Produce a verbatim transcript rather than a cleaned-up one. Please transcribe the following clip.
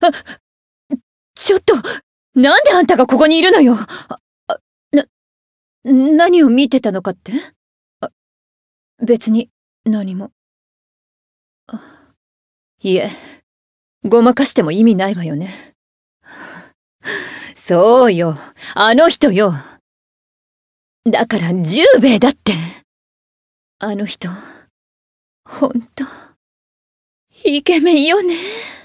あ、ちょっと、なんであんたがここにいるのよ。あ、あ、な、何を見てたのかって？あ、別に、何も。あ、いえ、ごまかしても意味ないわよね。そうよ、あの人よ。だから十兵衛だって。あの人、ほんと、イケメンよね。